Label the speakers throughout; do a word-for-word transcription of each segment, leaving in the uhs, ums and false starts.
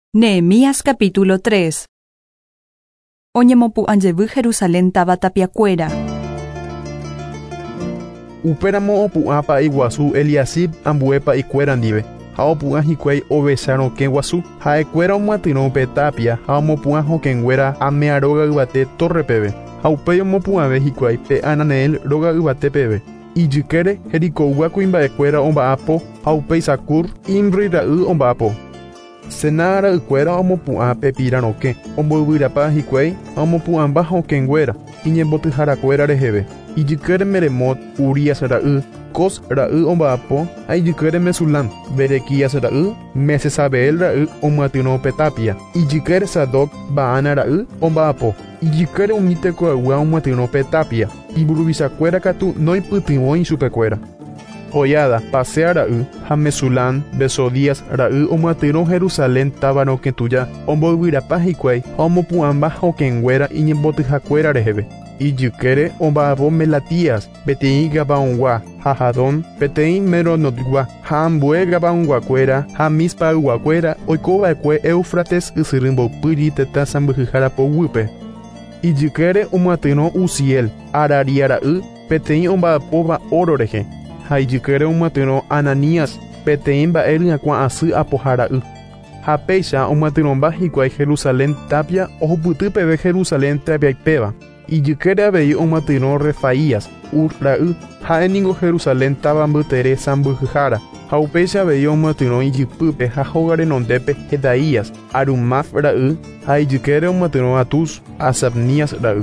Speaker 1: Nehemías capítulo tres. Oñemopu'ãjey Jerusalén táva tapiakuéra.
Speaker 2: Upéramo opu'ã pa'i guasu Eliasib ambue pa'i kuéra ndive, ha opu'ã hikuái ovecha rokẽ guasu. Ha'ekuéra omoatyrõ upe Tapia ha omopu'ã hokẽnguéra amea róga yvate torre peve, ha upéi omopu'ãve hikuái pe Ananeel róga yvate peve. Ijykére heriko'úva kuimba'ekuéra omba'apo ha upéi Sakur Imri ra'y omba'apo. Sena ra'ykuéra omopu'ã pe Pira rokẽ, omboyvyrapa hikuái ha omopu'ãmba hokẽnguéra iñembotyharakuéra reheve. Ijykére Meremot Urías ra'y, Cos ra'y omba'apo ha ijykére Mesulam, Berequías ra'y, Mesesabeel ra'y omoatyrõ pe Tapia. Ijykére Sadok Baana ra'y omba'apo. Ijykére umi teko'agua omoatyrõ pe Tapia. Iburuvichakuéra katu noipytyvõ ichupekuéra. Joiada Pasea ra'y ha Mesulam Besodías ra'y omoatyrõ Jerusalén táva rokẽ tuja, omboyvyrapa hikuái ha omopu'ãmba hokẽnguéra iñembotyhakuéra reheve. Ijykére omba'apo Melatías peteĩ Gabaonguá ha Jadón peteĩ Meronotgua ha ambue Gabaonguakuéra ha Mispa'yguakuéra oikova'ekue Éufrates ysyry mboypýri tetã sãmbyhyhára poguýpe. Ijykére omoatyrõ Uziel Araria ra'y peteĩ omba'apo Ba'oro rehe, ha ijykére omoatyrõ Ananías peteĩ mba'e ryakuã asy apoha ra'y. Ha péicha omoatyrõmba hikuái Jerusalén Tapia ohupyty peve Jerusalén tapiaipéva. Ijykére avei omoatyrõ Refaías Ur ra'y ha'éniko Jerusalén táva mbytere sãmbyhyhára. Ha upéicha avei omoatyrõ ijypýpe ha hóga renondépe Jedaías Arumaf ra'y ha ijykére omoatyrõ Atus Asapnías ra'y.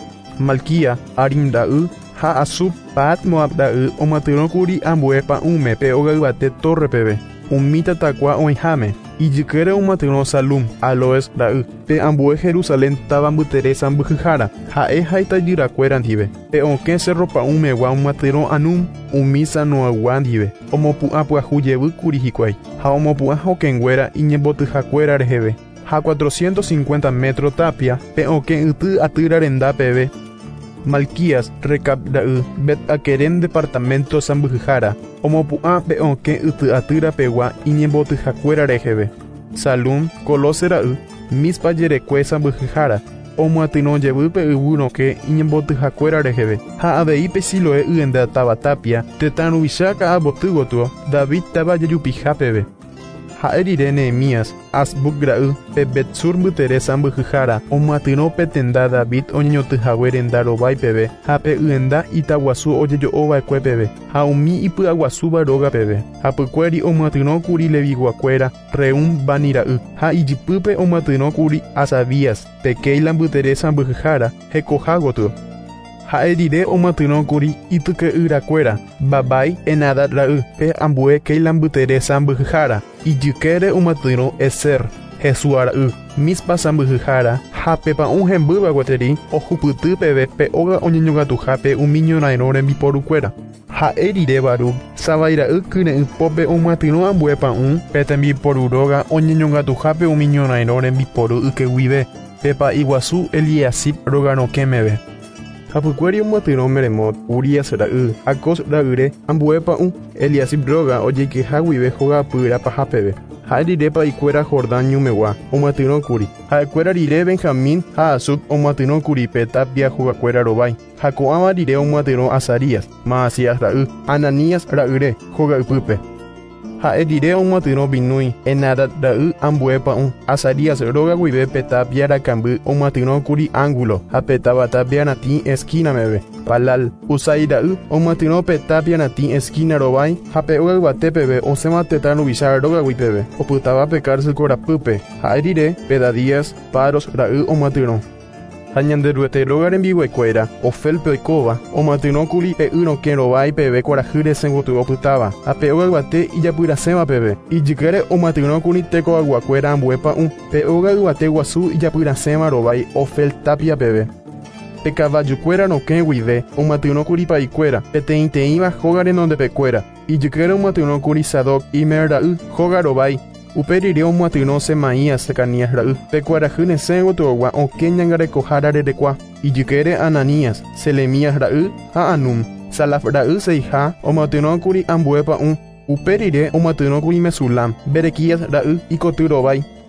Speaker 2: Malkia Arim ra'y ha Asub Paat Moab ra'y omoatyrõkuri ambue pa'ũme pe óga yvate torre peve, umi tatakua oĩháme. Ijykére omoatyrõ Salum Aloes ra'y pe ambue Jerusalén táva mbytere sãmbyhyhára, ha'e ha itajyrakuéra ndive. Pe okẽ Cerro Pa'ũmegua omoatyrõ Anum umi Sanoagua ndive, omopu'ã pyahujevýkuri hikuái, ha omopu'ã hokẽnguéra iñembotyhakuéra reheve. Ha cuatrocientos cincuenta metro Tapia pe okẽ yty atýra renda peve. Malquías Recab ra'y Bet Akerem departamento sãmbyhyhára, omopu'ã pe okẽ yty atýra pegua iñembotyhakuéra reheve. Salum Colose ra'y Mispa jerekue sãmbyhyhára, omoatyrõ jevýpe yvy rokẽ iñembotyhakuéra reheve. Ha avei pe Siloé yenda táva Tapia tetã ruvicha ka'apoty gotyo David táva jejupiha peve. Ha'e rire Nehemías Asbuk ra'y pe Betsur mbytere sãmbyhyhára, omoatyrõ pe tenda David oñeñotỹhague renda rovái peve ha pe yenda itaguasu ojejo'ova'ekue peve ha umi ipy'aguasúva róga peve. Hapykuéri omoatyrõkuri Leviguakuéra Reum Bani ra'y ha ijypýpe omoatyrõkuri Asabías pe Keila mbytere sãmbyhyhára hekoha gotyo. Ha'e rire omoatyrõkuri ityke'yrakuéra Babai Enadad ra'y pe ambue Keila mbytere sãmbyhyhára. Ijykére omoatyrõ Ezer Jesúa ra'y Mispa sãmbyhyhára ha pe pa'ũ hembýva gueteri ohupyty peve pe óga oñeñongatuha pe umi ñorairõ rembiporukuéra. Ha'e rire Baruk Savai ra'y kyre'ỹ pópe omoatyrõ ambue pa'ũ pe tembiporu róga oñeñongatuha pe umi ñorairõ rembiporu yke guive pe pa'i guasu Eliasib róga rokẽmeve. Hapykuéri omoatyrõ Meremot Urías ra'y Akos ra'yre ambue pa'ũ Eliasib róga ojeikyha guive hogapýra paha peve. Ha'e rire pa'ikuéra Jordán ñumegua omoatyrõkuri. Ha'ekuéra rire Benjamín ha Asub omoatyrõkuri pe Tapia hogakuéra rovái. Ha ko'ãva rire omoatyrõ Azarías Maasías ra'y Ananías ra'yre hogaypýpe. Ha'e rire omoatyrõ Binúi Enadad ra'y ambue pa'ũ Azarías róga guive pe Tapia rakamby omoatyrõkuri Ángulo ha pe táva Tapia natĩ esquinameve. Palal Usai ra'y omoatyrõ pe Tapia natĩ esquina rovái ha pe óga yvate peve osẽva tetã ruvicha rógagui peve opytáva pe cárcel korapýpe. Ha'e rire Pedadías Paros ra'y omoatyrõ. Ha ñande ryete róga rembiguaikuéra Ofelpe oikóva omoatyrõkuri pe y rokẽ rovái peve kuarahy resẽnguty opytáva ha pe óga yvate ijapyraséva peve. Ijykére omoatyrõkuri tekoaguakuéra ambue pa'ũ pe óga yvate guasu ijapyraséva rovái Ofel Tapia peve. Pe kavajukuéra rokẽ guive omoatyrõkuri pa'ikuéra peteĩteĩva hóga renondepekuéra. Ijykére omoatyrõkuri Sadok Imer ra'y hóga rovái. Upe rire omoatyrõ Semaías Sekanías ra'y pe kuarahy resẽngutyvogua okẽ ñangarekohára rerekua. Ijykére Ananías Selemías ra'y ha Anum Salaf ra'y seiha omoatyrõkuri ambue pa'ũ. Upe rire omoatyrõkuri Mesulam Berequías ra'y ikoty rovái.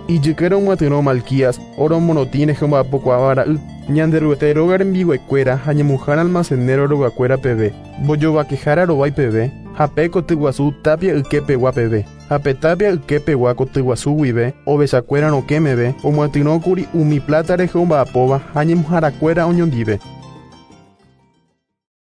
Speaker 2: ijykére omoatyno Malquías, oro monotine hemboapokuaáva ra'y. Ñanderuete róga rembi'guekuéra ha ñemuhára almacenero rogakuéra peve. Mbojovakehára rovái peve, ha pe koty guasu Tapia yképegua peve. Ha pe Tapia yképegua koty guasu guive, ovechakuéra rokẽmeve, omoatyrõkuri umi plata rehe omba'apóva ha ñemuhãrakuéra oñondive.